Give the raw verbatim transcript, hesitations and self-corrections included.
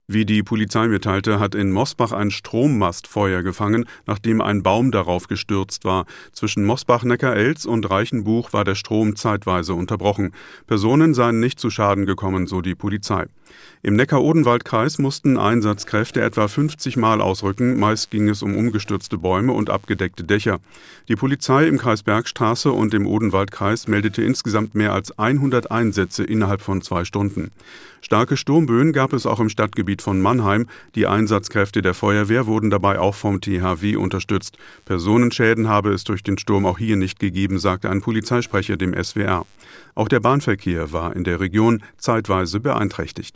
Wie die Polizei mitteilte, hat in Mosbach ein Strommast Feuer gefangen, nachdem ein Baum darauf gestürzt war. Zwischen Mosbach-Neckarelz und Reichenbuch war der Strom zeitweise unterbrochen. Personen seien nicht zu Schaden gekommen, so die Polizei. Im Neckar-Odenwald-Kreis mussten Einsatzkräfte etwa fünfzig Mal ausrücken. Meist ging es um umgestürzte Bäume und abgedeckte Dächer. Die Polizei im Kreis Bergstraße und im Odenwaldkreis meldete insgesamt mehr als hundert Einsätze innerhalb von zwei Stunden. Starke Sturmböen gab es auch im Stadtgebiet von Mannheim. Die Einsatzkräfte der Feuerwehr wurden dabei auch vom T H W unterstützt. Personenschäden habe es durch den Sturm auch hier nicht gegeben, sagte ein Polizeisprecher dem S W R. Auch der Bahnverkehr war in der Region zeitweise beeinträchtigt.